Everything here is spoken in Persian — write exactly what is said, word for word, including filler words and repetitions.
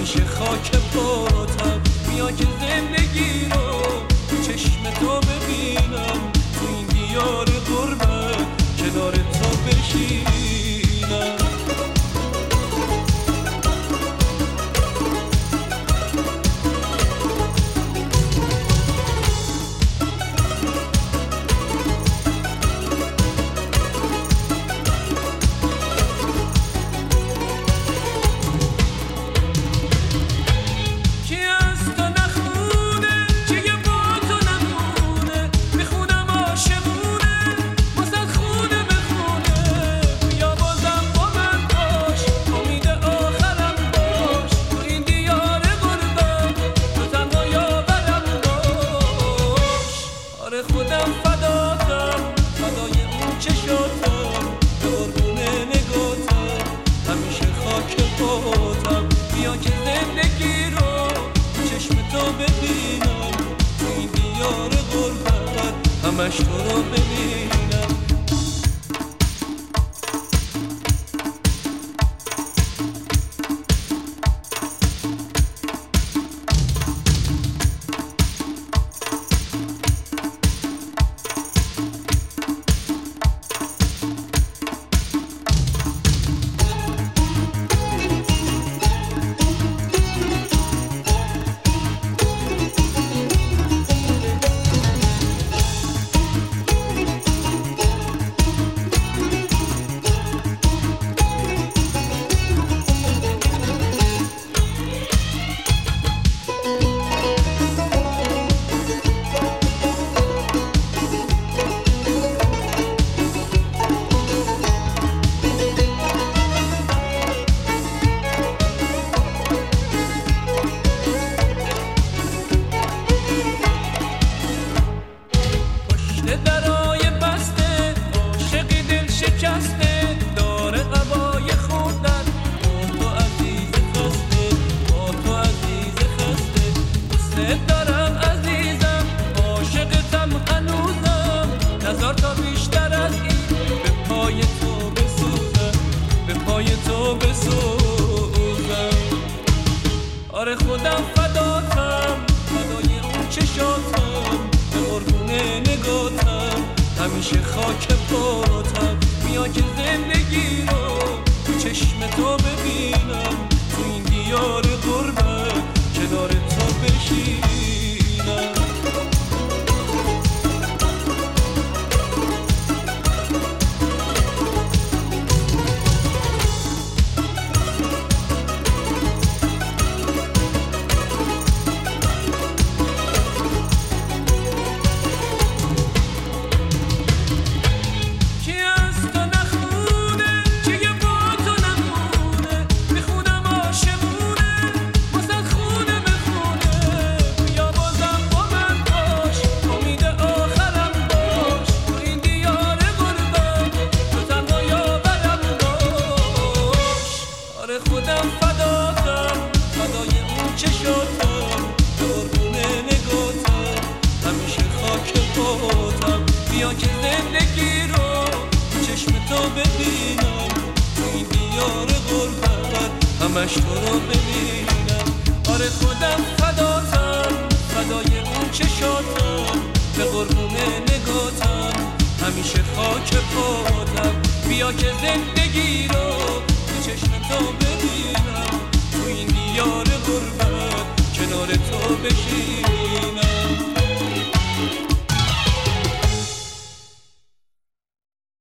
همیشه خاک پاتم. بیا که زندگی رو چشم تو ببینم، تو این دیار غربت کنار تو بشینم. خودم فداتم، فدای اون چشاتم، به قربون نگاتم، همیشه خاک پاتم. بیا که زندگی رو چشم تو ببینم، تو این دیار غربت همش تو رو ببینم. درای بسته عاشقی دل شکسته، داره قبای خوندن با تو عزیز خسته، با تو عزیز خسته. دوست دارم عزیزم، عاشقتم هنوزم، نظر تا بیشتر از این به پای تو بسوزم، به پای تو بسوزم. آره خودم فداتم، فدای اون چشاتم، به قربون نگاتم، همیشه خاک پاتم. بیا که زندگی رو تو چشم تو ببینم، تو این دیار غربت کنار تو بشینم. خودم فداتم، فدای اون چشاتم، به قربون نگاتم، همیشه خاک پاتم. بیا که زندگی رو چشم تو ببینم، تو این دیار غربت همش تو رو ببینم. آره خودم فداتم، فدای اون چشاتم، به قربون نگاتم، همیشه خاک پاتم. بیا که زندگی رو